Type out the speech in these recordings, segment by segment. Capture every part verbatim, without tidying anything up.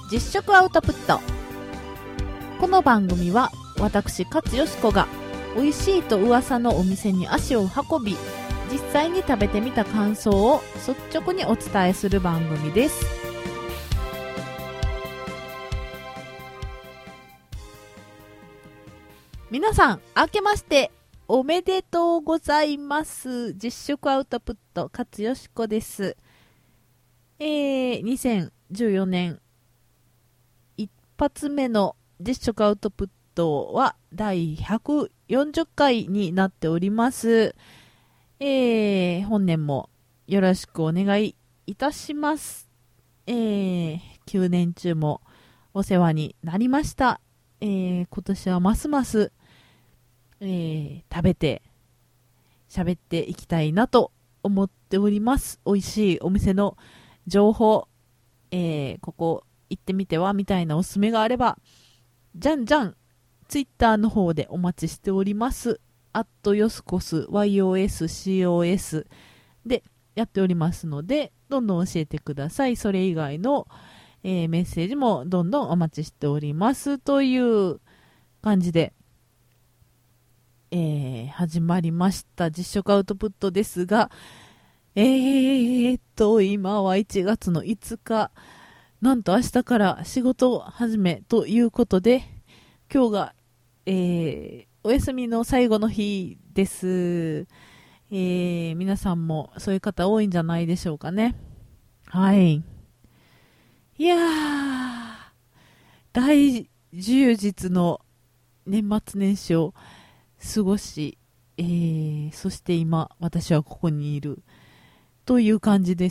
実食アウトプット。この番組は私勝よしこが美味しいと噂のお店に足を運び、実際に食べてみた感想を率直にお伝えする番組です。皆さん明けましておめでとうございます。実食アウトプット勝よしこです。えー、にせんじゅうよねん一発目の実食アウトプットはだいひゃくよんじゅっかいになっております。えー、本年もよろしくお願いいたします。えー、きゅうねん中もお世話になりました。えー、今年はますます、えー、食べて喋っていきたいなと思っております。美味しいお店の情報、えー、ここ行ってみてはみたいなおすすめがあればじゃんじゃんツイッターの方でお待ちしております。アットヨスコス ワイオーエスシーオーエス でやっておりますので、どんどん教えてください。それ以外の、えー、メッセージもどんどんお待ちしておりますという感じで、えー、始まりました実食アウトプットですが、えーっと今はいちがつのいつか、なんと明日から仕事始めということで、今日が、えー、お休みの最後の日です。えー、皆さんもそういう方多いんじゃないでしょうかね。はい。いやー、大充実の年末年始を過ごし、えー、そして今私はここにいるという感じです。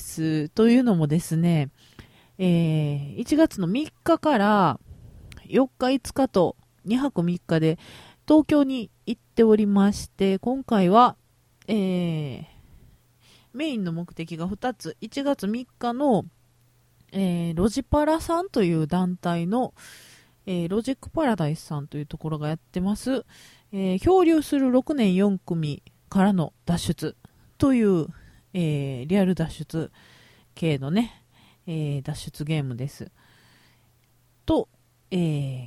というのもですね、えー、いちがつのみっかからよっかいつかとにはくみっかで東京に行っておりまして、今回は、えー、メインの目的がふたつ。いちがつみっかの、えー、ロジパラさんという団体の、えー、ロジックパラダイスさんというところがやってます、えー、漂流するろくねんよんくみからの脱出という、えー、リアル脱出系のね、えー、脱出ゲームですと、えー、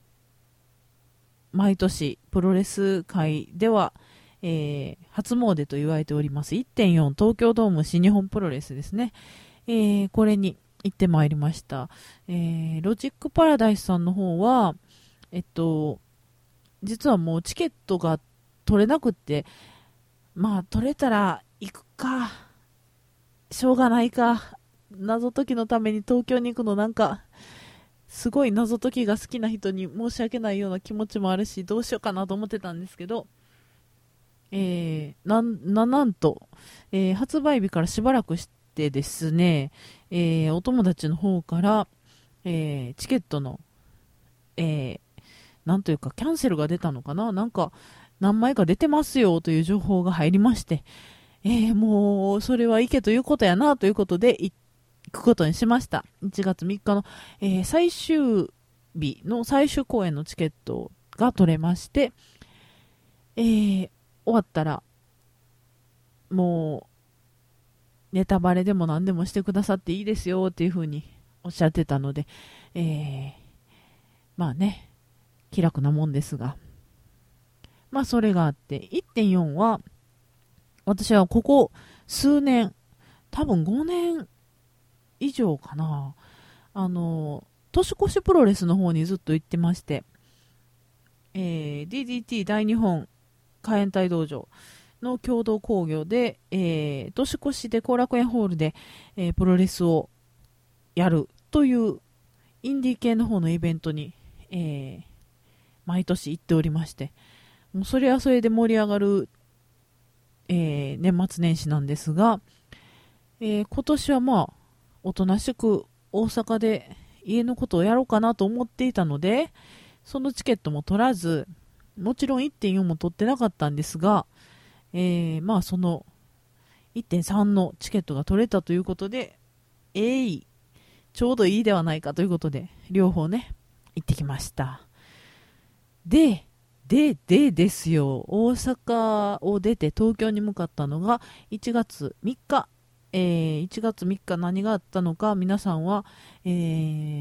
毎年プロレス界では、えー、初詣と言われております いってんよん 東京ドーム新日本プロレスですね、えー、これに行ってまいりました、えー、ロジックパラダイスさんの方はえっと実はもうチケットが取れなくって、まあ取れたら行くかしょうがないか、謎解きのために東京に行くのなんかすごい謎解きが好きな人に申し訳ないような気持ちもあるし、どうしようかなと思ってたんですけど、えー、な, ななんと、えー、発売日からしばらくしてですね、えー、お友達の方から、えー、チケットの、えー、なんというかキャンセルが出たのかな、なんか何枚か出てますよという情報が入りまして、えー、もうそれは行けということやなということで行くことにしました。いちがつみっかの、えー、最終日の最終公演のチケットが取れまして、えー、終わったらもうネタバレでも何でもしてくださっていいですよっていう風におっしゃってたので、えー、まあね気楽なもんですが、まあそれがあって いってんよん は私はここ数年多分ごねん以上かな、あの年越しプロレスの方にずっと行ってまして、えー、ディーディーティー 大日本海援隊道場の共同興行で、えー、年越しで後楽園ホールで、えー、プロレスをやるというインディー系の方のイベントに、えー、毎年行っておりまして、もうそれはそれで盛り上がる、えー、年末年始なんですが、えー、今年はまあおとなしく大阪で家のことをやろうかなと思っていたので、そのチケットも取らず、もちろん いってんよん も取ってなかったんですが、えー、まあその いってんさん のチケットが取れたということで、えーいちょうどいいではないかということで両方ね行ってきました。でででですよ、大阪を出て東京に向かったのがいちがつみっか、えー、いちがつみっか何があったのか皆さんは、えー、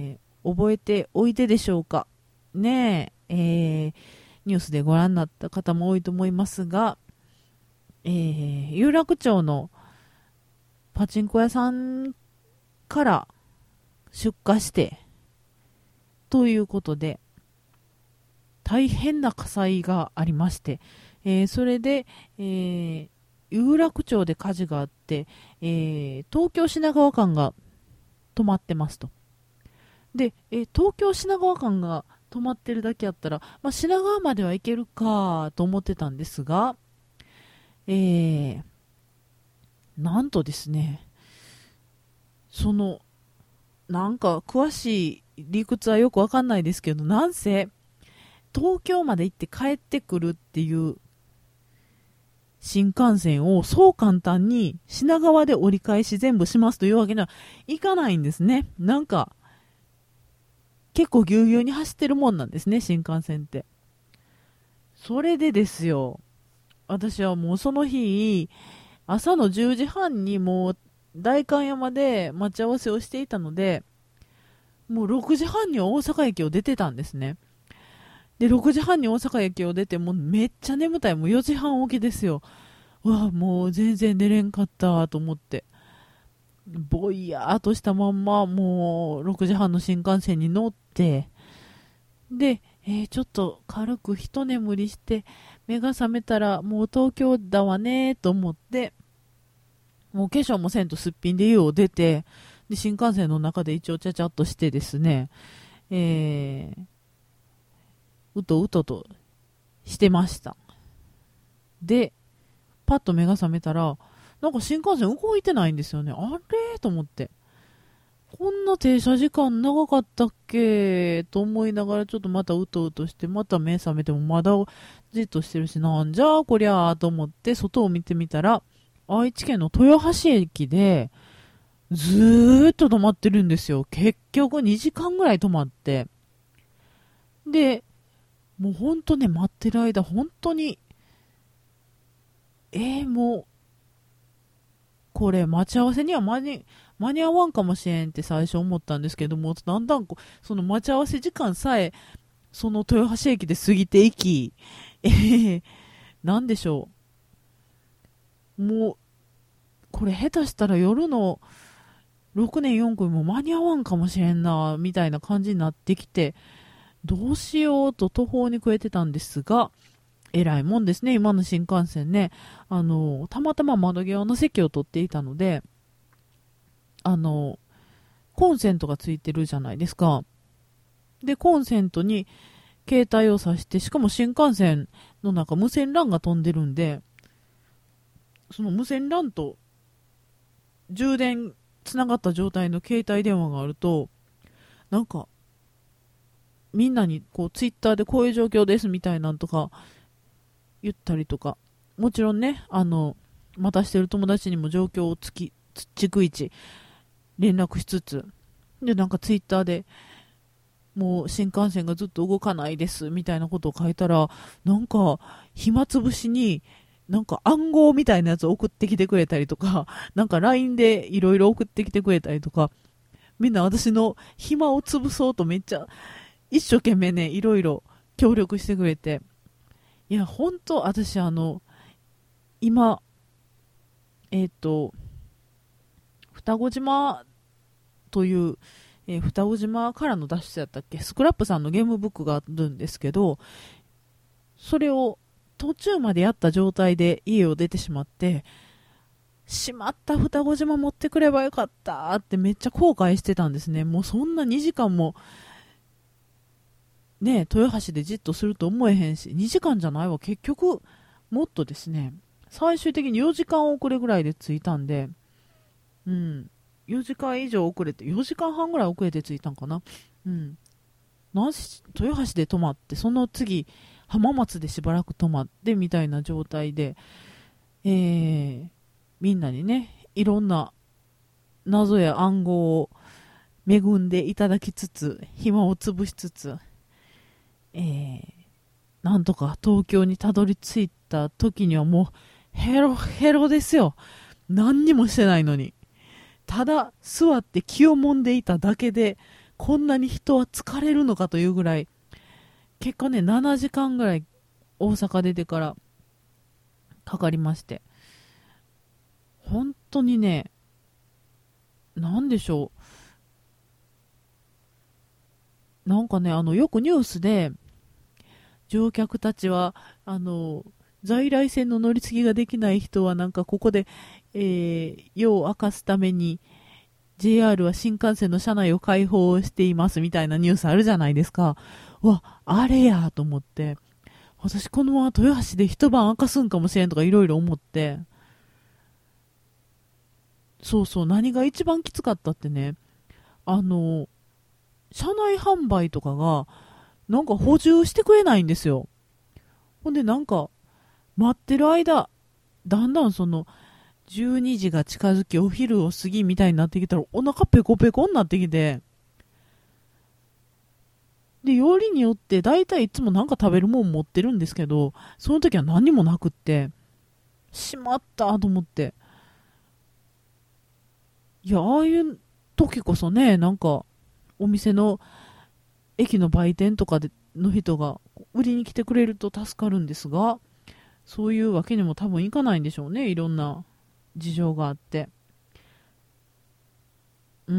覚えておいででしょうかねえ、えー、ニュースでご覧になった方も多いと思いますが、えー、有楽町のパチンコ屋さんから出火してということで大変な火災がありまして、えー、それで、えー、有楽町で火事があって、えー、東京品川間が止まってますと。で、えー、東京品川間が止まってるだけやったら、まあ、品川までは行けるかと思ってたんですが、えー、なんとですね、そのなんか詳しい理屈はよくわかんないですけど、なんせ東京まで行って帰ってくるっていう新幹線をそう簡単に品川で折り返し全部しますというわけにはいかないんですね。なんか結構ぎゅうぎゅうに走ってるもんなんですね、新幹線って。それでですよ、私はもうその日朝のじゅうじはんにもう代官山で待ち合わせをしていたので、もうろくじはんには大阪駅を出てたんですね。で、ろくじはんに大阪駅を出て、もうめっちゃ眠たい。もうよじはん起きですよ。うわ、もう全然寝れんかったと思って。ぼいやーっとしたまんま、もうろくじはんの新幹線に乗って、で、えー、ちょっと軽く一眠りして、目が覚めたらもう東京だわねーと思って、もう化粧もせんとすっぴんで家を出て、で、新幹線の中で一応ちゃちゃっとしてですね、えー、うとうととしてました。で、パッと目が覚めたら、なんか新幹線動いてないんですよね。あれと思って。こんな停車時間長かったっけと思いながらちょっとまたうとうとして、また目覚めてもまだじっとしてるし、なんじゃあこりゃーと思って外を見てみたら、愛知県の豊橋駅でずーっと止まってるんですよ。結局にじかんぐらい止まって。で、もうほんとね、待ってる間、本当に、えー、もう、これ待ち合わせには間に間に合わんかもしれんって最初思ったんですけども、だんだんこうその待ち合わせ時間さえその豊橋駅で過ぎていき、えー、なんでしょう、もうこれ下手したら夜のろくねんよん組も間に合わんかもしれんなみたいな感じになってきて、どうしようと途方に暮れてたんですが、えらいもんですね、今の新幹線ね。あのたまたま窓際の席を取っていたので、あのコンセントがついてるじゃないですか。でコンセントに携帯を挿して、しかも新幹線の中無線 ラン が飛んでるんで、その無線 ラン と充電つながった状態の携帯電話があると、なんかみんなにこうツイッターでこういう状況ですみたいなんとか言ったりとか、もちろんね、あの待たしてる友達にも状況をつき逐一連絡しつつ、でなんかツイッターでもう新幹線がずっと動かないですみたいなことを書いたら、なんか暇つぶしになんか暗号みたいなやつを送ってきてくれたりとか、なんか ライン でいろいろ送ってきてくれたりとか、みんな私の暇を潰そうとめっちゃ一生懸命ね、いろいろ協力してくれて、いや本当私あの今えっ、ー、と双子島という、えー、双子島からの脱出やったっけ、スクラップさんのゲームブックがあるんですけど、それを途中までやった状態で家を出てしまって、しまった双子島持ってくればよかったってめっちゃ後悔してたんですね。もうそんなにじかんもね、豊橋でじっとすると思えへんし、にじかんじゃないわ、結局もっとですね、最終的によじかん遅れぐらいで着いたんで、うん、よじかん以上遅れて、よじかんはんぐらい遅れて着いたんかな。うん。なんし豊橋で泊まって、その次、浜松でしばらく泊まってみたいな状態で、えー、みんなにね、いろんな謎や暗号を恵んでいただきつつ、暇を潰しつつ、えー、なんとか東京にたどり着いた時にはもうヘロヘロですよ。何にもしてないのに。ただ座って気をもんでいただけでこんなに人は疲れるのかというぐらい、結果ね、ななじかんぐらい大阪出てからかかりまして、本当にね、なんでしょう。なんかね、あの、よくニュースで、乗客たちは、あの、在来線の乗り継ぎができない人は、なんかここで、えー、夜を明かすために、ジェイアール は新幹線の車内を開放していますみたいなニュースあるじゃないですか。うわ、あれやと思って、私このまま豊橋で一晩明かすんかもしれんとかいろいろ思って、そうそう、何が一番きつかったってね、あの、車内販売とかが、なんか補充してくれないんですよ。ほんでなんか、待ってる間、だんだんその、じゅうにじが近づき、お昼を過ぎみたいになってきたら、お腹ペコペコになってきて、で、よりによって、だいたいいつもなんか食べるもん持ってるんですけど、その時は何もなくって、しまったと思って。いや、ああいう時こそね、なんか、お店の駅の売店とかでの人が売りに来てくれると助かるんですが、そういうわけにも多分いかないんでしょうね。いろんな事情があって。うん、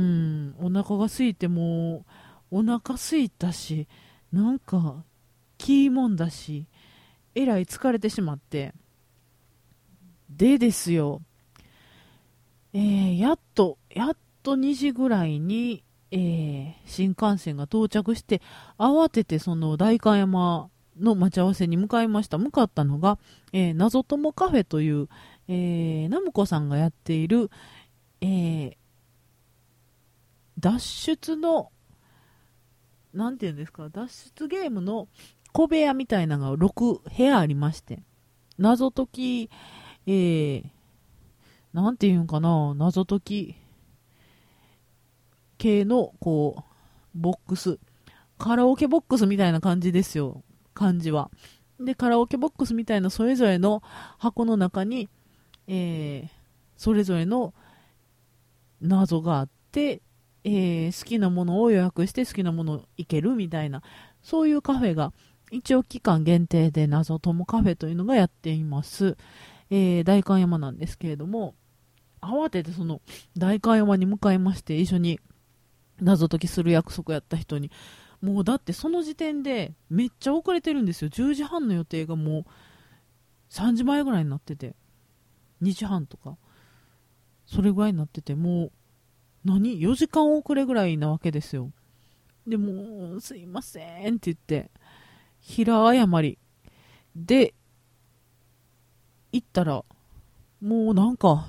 お腹が空いてもう、お腹空いたし、なんか、気もんだし、えらい疲れてしまって。でですよ、えー、やっと、やっとにじぐらいに、えー、新幹線が到着して、慌ててその代官山の待ち合わせに向かいました。向かったのが、えー、謎友カフェという、えー、ナムコさんがやっている、えー、脱出の、なんていうんですか、脱出ゲームの小部屋みたいなのがろく部屋ありまして、謎解き、えー、なんていうんかな、謎解き系の、こう、ボックス、カラオケボックスみたいな感じですよ、感じは。で、カラオケボックスみたいなそれぞれの箱の中に、えー、それぞれの謎があって、えー、好きなものを予約して好きなもの行けるみたいな、そういうカフェが、一応期間限定で謎友カフェというのがやっています。えー、代官山なんですけれども、慌ててその代官山に向かいまして、一緒に謎解きする約束やった人に、もうだってその時点でめっちゃ遅れてるんですよ。じゅうじはんの予定がもうさんじまえぐらいになってて、にじはんとか、それぐらいになってて、もう何 ?よ 時間遅れぐらいなわけですよ。でもう、すいませんって言って、平謝りで行ったら、もうなんか、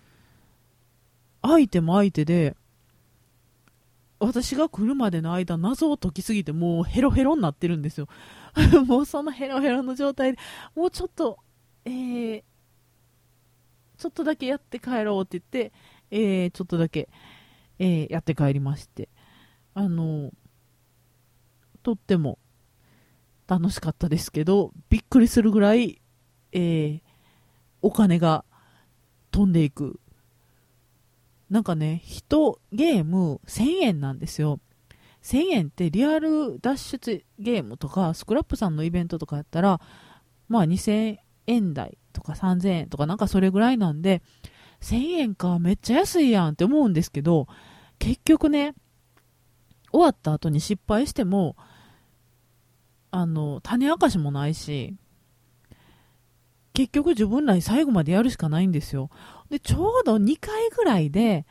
相手も相手で、私が来るまでの間、謎を解きすぎて、もうヘロヘロになってるんですよ。もうそのヘロヘロの状態で、もうちょっと、えー、ちょっとだけやって帰ろうって言って、えー、ちょっとだけ、えー、やって帰りまして、あの、とっても楽しかったですけど、びっくりするぐらい、えー、お金が飛んでいく。なんかね、一ゲームせんえんなんですよ。せんえんってリアル脱出ゲームとか、スクラップさんのイベントとかやったら、まあにせんえん台とかさんぜんえんとかなんかそれぐらいなんで、せんえんか、めっちゃ安いやんって思うんですけど、結局ね、終わった後に失敗しても、あの、種明かしもないし、結局自分らに最後までやるしかないんですよ。で、ちょうどにかいぐらいで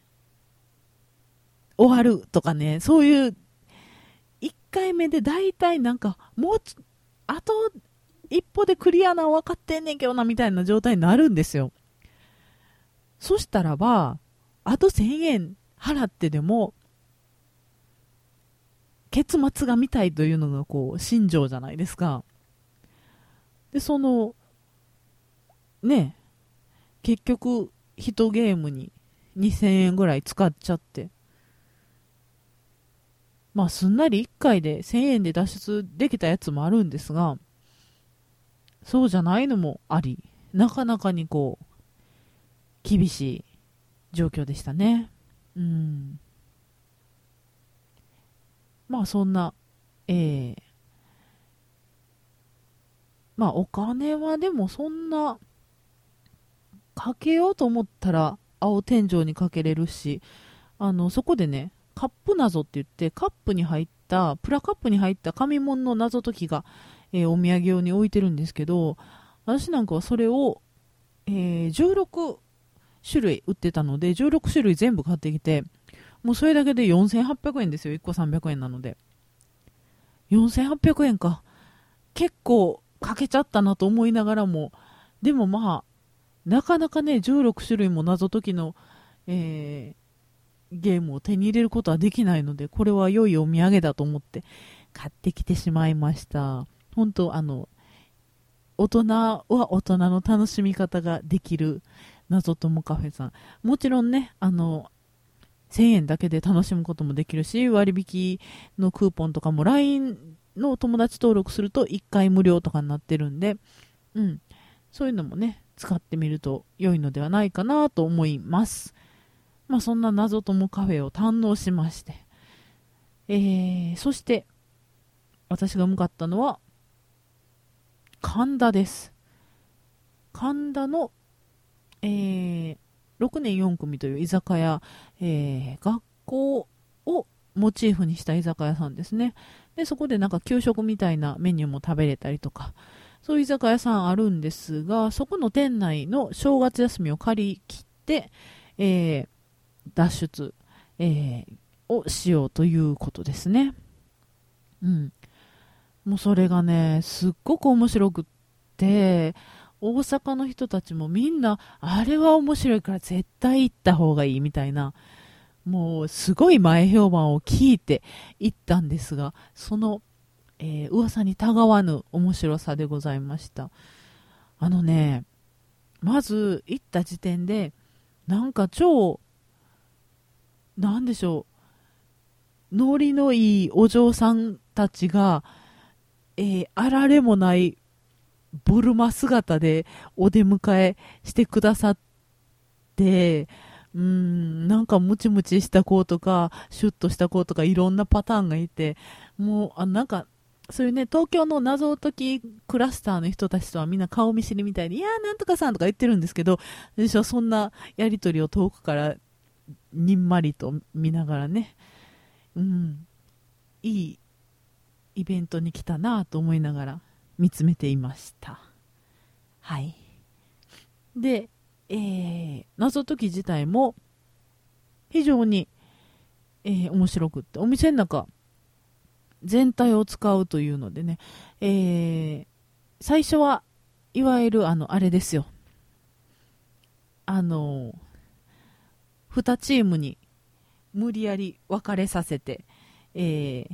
終わるとかね、そういういっかいめで大体なんか、もうあと一歩でクリアな分かってんねんけどなみたいな状態になるんですよ。そしたらば、あとせんえん払ってでも、結末が見たいというのがこう、心情じゃないですか。で、その、ね、結局、一ゲームににせんえんぐらい使っちゃって、まあ、すんなりいっかいでせんえんで脱出できたやつもあるんですが、そうじゃないのもあり、なかなかにこう、厳しい状況でしたね。うん。 まあそんな、えー、まあお金はでもそんなかけようと思ったら青天井にかけれるし、あのそこでねカップ謎って言ってカップに入ったプラカップに入った紙物の謎解きが、えーお土産用に置いてるんですけど、私なんかはそれを、えーじゅうろく種類売ってたのでじゅうろく種類全部買ってきて、もうそれだけでよんせんはっぴゃくえんですよ。いっこさんびゃくえんなのでよんせんはっぴゃくえんか、結構かけちゃったなと思いながらも、でもまあなかなかねじゅうろく種類も謎解きの、えーゲームを手に入れることはできないので、これは良いお土産だと思って買ってきてしまいました。本当あの大人は大人の楽しみ方ができる謎友カフェさん、もちろんねあのせんえんだけで楽しむこともできるし、割引のクーポンとかも ライン の友達登録するといっかい無料とかになってるんで、うん、そういうのもね使ってみると良いのではないかなと思います。まあそんな謎友カフェを堪能しまして、えー、そして私が向かったのは神田です。神田の、えー、ろくねんよん組という居酒屋、えー、学校をモチーフにした居酒屋さんですね。でそこでなんか給食みたいなメニューも食べれたりとか、そういう居酒屋さんあるんですが、そこの店内の正月休みを借り切って、えー脱出、えーをしようということですね。うん。もうそれがね、すっごく面白くって、大阪の人たちもみんな、あれは面白いから絶対行った方がいいみたいな、もうすごい前評判を聞いて行ったんですが、その、えー噂にたがわぬ面白さでございました。あのね、まず行った時点で、なんか超、なんでしょう、ノリのいいお嬢さんたちが、えーあられもないボルマ姿でお出迎えしてくださって、うーん、なんかムチムチした子とか、シュッとした子とか、いろんなパターンがいて、もう、あ、なんか、そういうね、東京の謎解きクラスターの人たちとはみんな顔見知りみたいに、いやーなんとかさんとか言ってるんですけど、私はそんなやりとりを遠くからにんまりと見ながらね、うん、いいイベントに来たなと思いながら見つめていました。はい。で、えー、謎解き自体も非常に、えー面白くって、お店の中全体を使うというのでね、えー最初はいわゆるあのあれですよ、あのにチームに無理やり分かれさせて、えー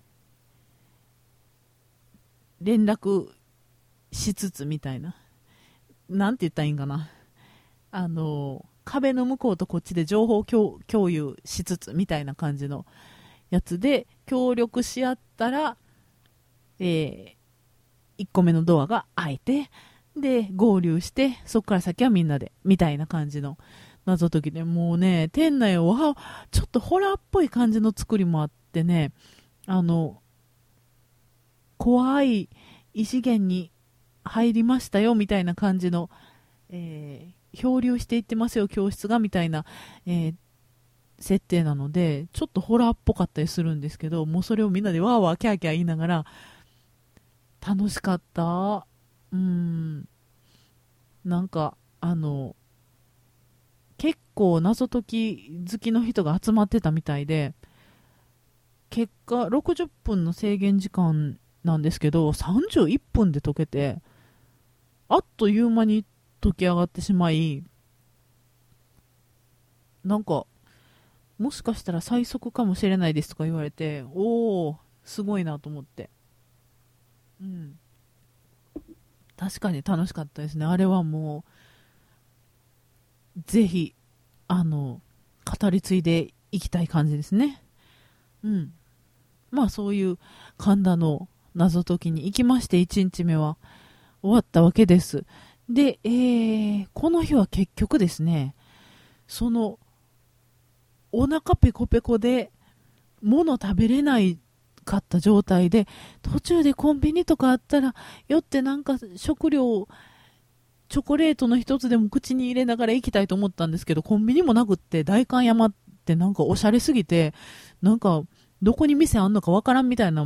連絡しつつみたいな、なんて言ったらいいんかな、あの壁の向こうとこっちで情報共共有しつつみたいな感じのやつで協力し合ったら、えーいっこめのドアが開いて、で合流して、そこから先はみんなでみたいな感じの謎解きで、もうね店内はちょっとホラーっぽい感じの作りもあってね、あの怖い異次元に入りましたよみたいな感じの、えー漂流していってますよ教室がみたいな、えー設定なので、ちょっとホラーっぽかったりするんですけど、もうそれをみんなでワーワーキャーキャー言いながら楽しかった。うん、なんかあの結構謎解き好きの人が集まってたみたいで、結果ろくじゅっぷんの制限時間なんですけどさんじゅういっぷんで解けて、あっという間に解き上がってしまい、なんかもしかしたら最速かもしれないですとか言われて、おおすごいなと思って、うん、確かに楽しかったですね。あれはもうぜひあの語り継いでいきたい感じですね。うん、まあそういう神田の謎解きに行きまして、いちにちめは終わったわけです。で、えー、この日は結局ですね、そのお腹ペコペコで物食べれないかった状態で、途中でコンビニとかあったら寄ってなんか食料、チョコレートの一つでも口に入れながら行きたいと思ったんですけど、コンビニもなくって、代官山ってなんかおしゃれすぎて、なんかどこに店あんのかわからんみたいな、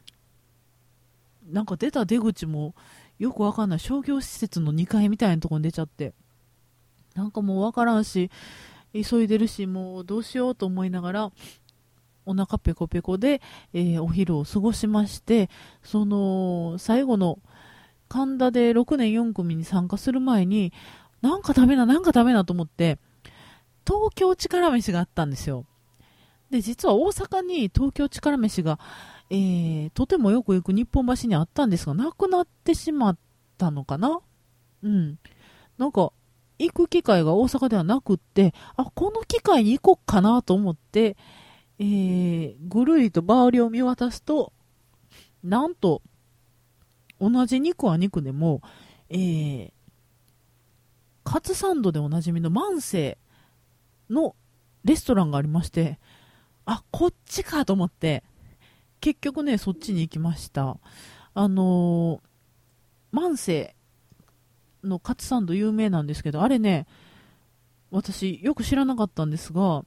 なんか出た出口もよくわかんない商業施設のにかいみたいなところに出ちゃって、なんかもうわからんし、急いでるし、もうどうしようと思いながら、お腹ペコペコで、えーお昼を過ごしまして、その最後の神田でろくねんよん組に参加する前に、なんかダメな、なんかダメなと思って、東京力飯があったんですよ。で、実は大阪に東京力飯が、えーとてもよく行く日本橋にあったんですが、なくなってしまったのかな。うん。なんか、行く機会が大阪ではなくって、あ、この機会に行こっかなと思って、えーぐるりと周りを見渡すと、なんと、同じ肉は肉でも、えーカツサンドでおなじみの万世のレストランがありまして、あ、こっちかと思って、結局ね、そっちに行きました。あのー、万世のカツサンド有名なんですけど、あれね、私よく知らなかったんですが、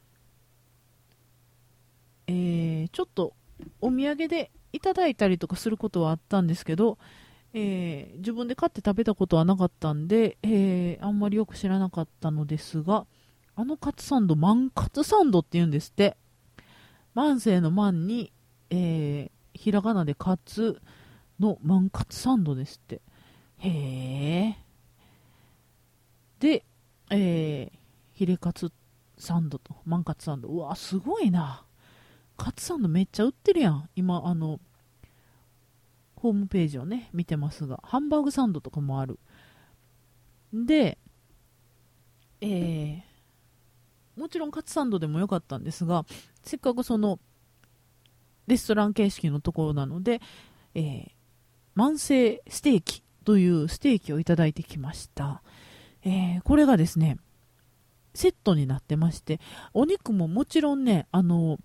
えーちょっとお土産でいただいたりとかすることはあったんですけど、えー自分で買って食べたことはなかったんで、えーあんまりよく知らなかったのですが、あのカツサンド、万カツサンドって言うんですって。万世の万に、えーひらがなでカツの万カツサンドですって。へえ。で、えーヒレカツサンドと万カツサンド。うわ、すごいな。カツサンドめっちゃ売ってるやん。今、あの、ホームページをね、見てますが、ハンバーグサンドとかもある。で、えーもちろんカツサンドでもよかったんですが、せっかくその、レストラン形式のところなので、えー慢性ステーキというステーキをいただいてきました。えーこれがですね、セットになってまして、お肉ももちろんね、あの、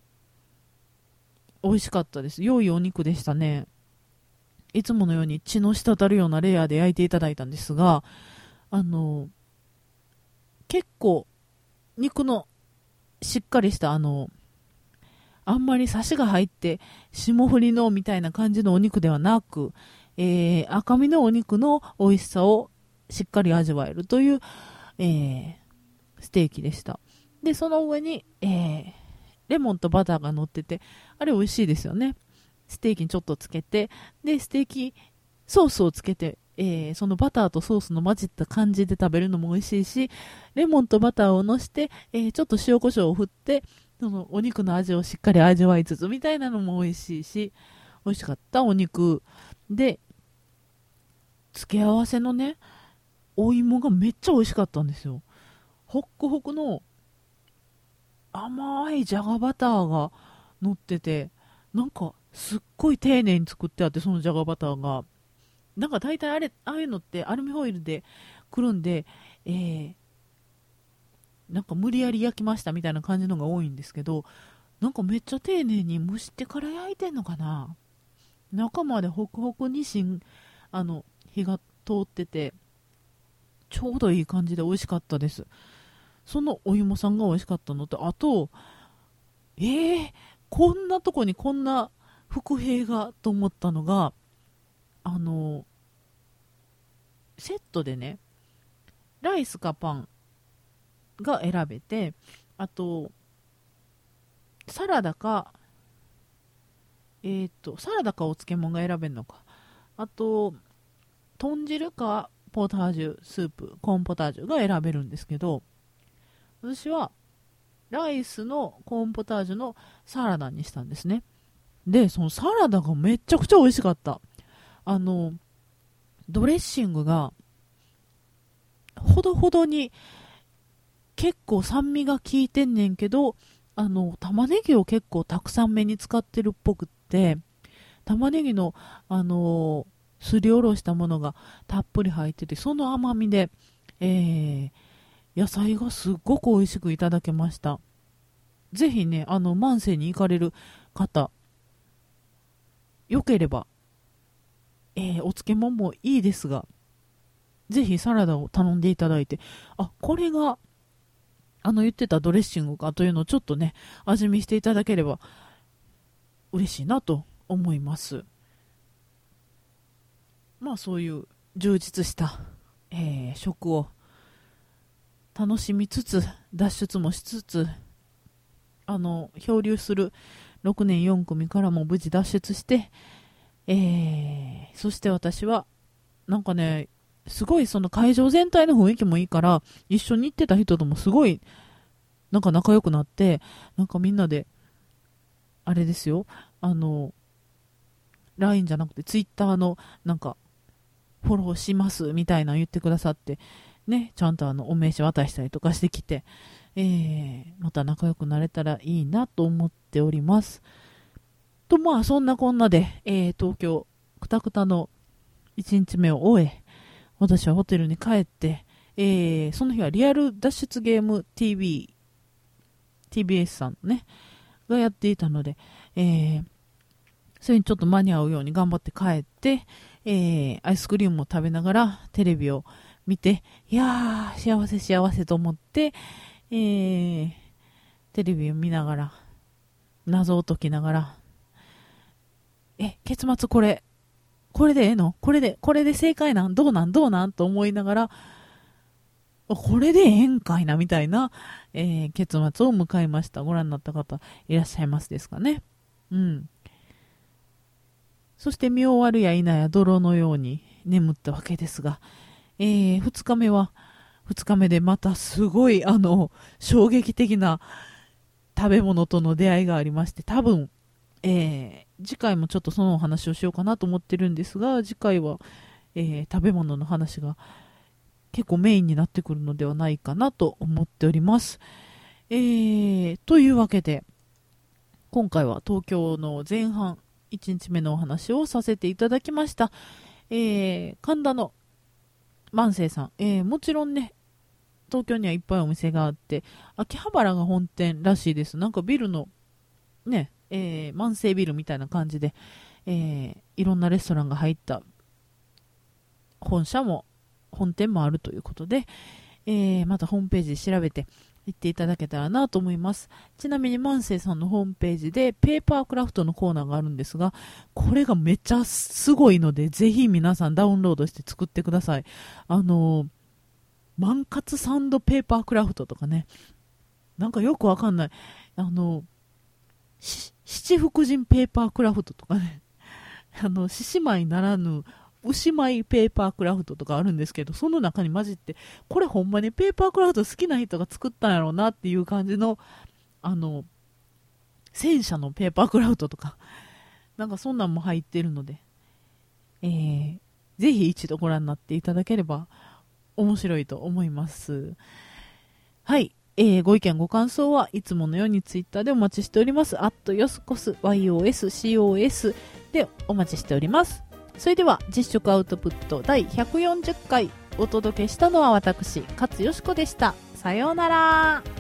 美味しかったです。良いお肉でしたね。いつものように血の滴るようなレアで焼いていただいたんですが、あの、結構、肉のしっかりしたあの、あんまりサシが入って霜降りのみたいな感じのお肉ではなく、えー赤身のお肉の美味しさをしっかり味わえるという、えーステーキでした。で、その上に、えーレモンとバターが乗ってて、あれ美味しいですよね。ステーキにちょっとつけて、で、ステーキソースをつけて、えーそのバターとソースの混じった感じで食べるのも美味しいし、レモンとバターをのして、えーちょっと塩コショウを振って、そのお肉の味をしっかり味わいつつみたいなのも美味しいし、美味しかったお肉で、付け合わせのね、お芋がめっちゃ美味しかったんですよ。ホックホクの甘いじゃがバターが乗ってて、なんかすっごい丁寧に作ってあって、そのじゃがバターが。なんか大体あれ、ああいうのってアルミホイルでくるんで、えー、なんか無理やり焼きましたみたいな感じのが多いんですけど、なんかめっちゃ丁寧に蒸してから焼いてんのかな。中までホクホクにしん、あの、火が通ってて、ちょうどいい感じで美味しかったです。そのお芋さんが美味しかったのと、あと、えー、こんなとこにこんな伏兵がと思ったのが、あの、セットでね、ライスかパンが選べて、あと、サラダか、えっ、と、サラダかお漬物が選べるのか。あと、豚汁かポタージュ、スープ、コーンポタージュが選べるんですけど、私はライスのコーンポタージュのサラダにしたんですね。で、そのサラダがめちゃくちゃ美味しかった。あの、ドレッシングがほどほどに結構酸味が効いてんねんけど、あの、玉ねぎを結構たくさんめに使ってるっぽくって、玉ねぎの、あのすりおろしたものがたっぷり入ってて、その甘みで、えー、野菜がすっごく美味しくいただけました。ぜひね、あの、万世に行かれる方、 よければ、えー、お漬物もいいですが、ぜひサラダを頼んでいただいて、あ、これがあの言ってたドレッシングかというのをちょっとね、味見していただければ嬉しいなと思います。まあそういう充実した、えー、食を楽しみつつ、脱出もしつつ、あの漂流するろくねんよん組からも無事脱出して、えー、そして私はなんかね、すごいその会場全体の雰囲気もいいから、一緒に行ってた人ともすごいなんか仲良くなって、なんかみんなであれですよ、あの ライン じゃなくてツイッターのなんかフォローしますみたいな言ってくださってね、ちゃんとあのお名刺渡したりとかしてきて、えー、また仲良くなれたらいいなと思っておりますと。まあそんなこんなで、えー、東京くたくたのいちにちめを終え、私はホテルに帰って、えー、その日はリアル脱出ゲーム ティーブイ ティービーエス さんねがやっていたので、えー、それにちょっと間に合うように頑張って帰って、えー、アイスクリームを食べながらテレビを見て、いやー幸せ幸せと思って、えー、テレビを見ながら謎を解きながら、え結末これこれでええのこれでこれで正解なんどうなんどうなんと思いながら、これでええんかいなみたいな、えー、結末を迎えました。ご覧になった方いらっしゃいますですかね。うん。そして見終わるや否や泥のように眠ったわけですが、えー、ふつかめはふつかめでまたすごいあの衝撃的な食べ物との出会いがありまして、多分、えー、次回もちょっとそのお話をしようかなと思ってるんですが、次回は、えー、食べ物の話が結構メインになってくるのではないかなと思っております。えー、というわけで今回は東京の前半いちにちめのお話をさせていただきました。えー、神田の万世さん、えー、もちろんね東京にはいっぱいお店があって、秋葉原が本店らしいです。なんかビルのね、えー、万世ビルみたいな感じで、えー、いろんなレストランが入った本社も本店もあるということで、えー、またホームページで調べて行っていただけたらなと思います。ちなみに万世さんのホームページでペーパークラフトのコーナーがあるんですが、これがめっちゃすごいので、ぜひ皆さんダウンロードして作ってください。あのー、万活サンドペーパークラフトとかね、なんかよくわかんない、あのー、七福神ペーパークラフトとかね、あの獅子舞ならぬ牛舞ペーパークラフトとかあるんですけど、その中に混じって、これほんまにペーパークラフト好きな人が作ったんやろうなっていう感じの、あの戦車のペーパークラフトとかなんかそんなんも入ってるので、えー、ぜひ一度ご覧になっていただければ面白いと思います。はい、えー、ご意見ご感想はいつものようにツイッターでお待ちしております。アットヨスコス ワイオーエスシーオーエス でお待ちしております。それでは実食アウトプットだいひゃくよんじゅっかいお届けしたのは私勝よしこでした。さようなら。